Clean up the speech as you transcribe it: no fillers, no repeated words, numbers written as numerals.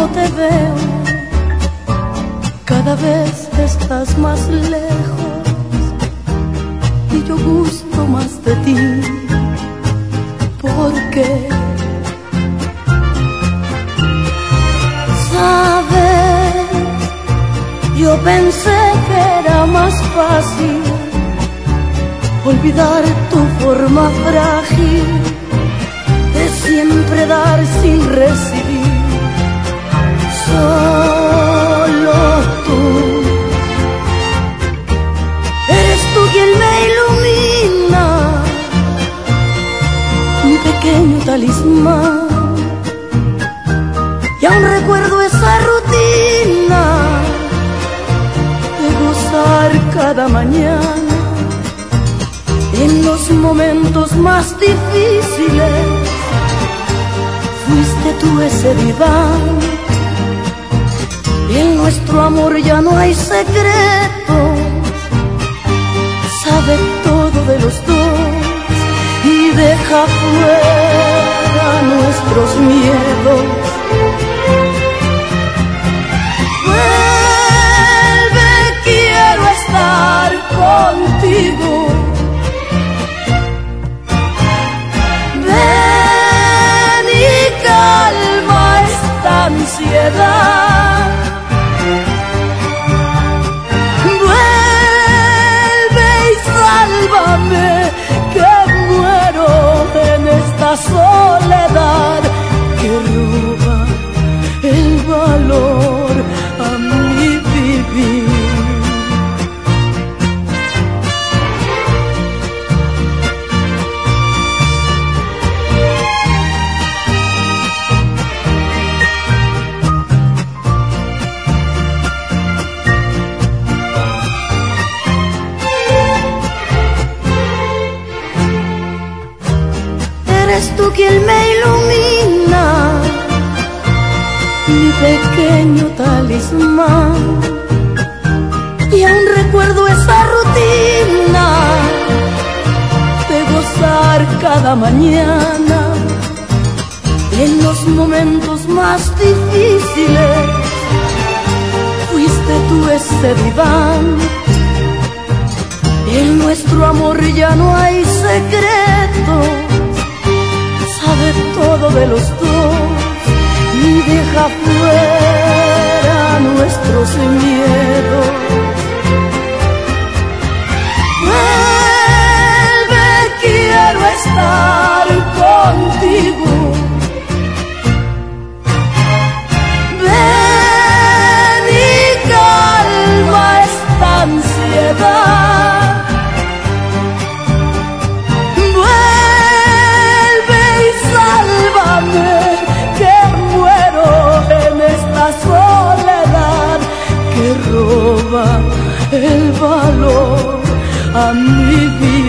te veo, cada vez estás más lejos y yo gusto más de ti. ¿Por qué? ¿Sabes? Yo pensé que era más fácil olvidar tu forma frágil de siempre dar sin recibir. Solo tú eres tú quien me ilumina, mi pequeño talismán. Y aún recuerdo esa rutina de gozar cada mañana en los momentos más difíciles. Fuiste tú ese diván. En nuestro amor ya no hay secretos, sabe todo de los dos y deja fuera nuestros miedos. Vuelve, quiero estar contigo. Ven y calma esta ansiedad. Vuelve y sálvame, que muero en esta soledad que roba el valor a mi vivir. Eres tú quien me ilumina, mi pequeño talismán. Y aún recuerdo esa rutina de gozar cada mañana en los momentos más difíciles. Fuiste tú ese diván. En nuestro amor ya no hay secretos, sabe todo de los dos y deja fuera nuestros miedos. Vuelve, quiero estar contigo. Ven y calma esta ansiedad. Que muero en esta soledad que roba el valor a mi vida.